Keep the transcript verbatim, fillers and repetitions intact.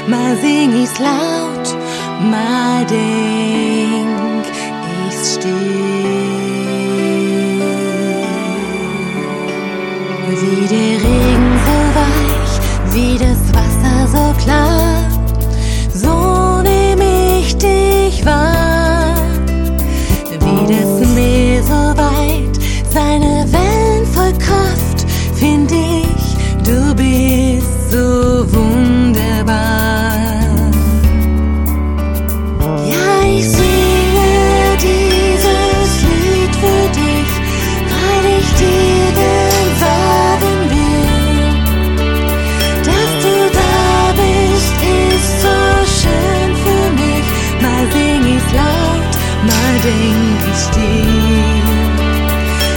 Mal sing ich's laut, mal denk ich's still. Wie der Regen so weich, wie das Wasser so klar,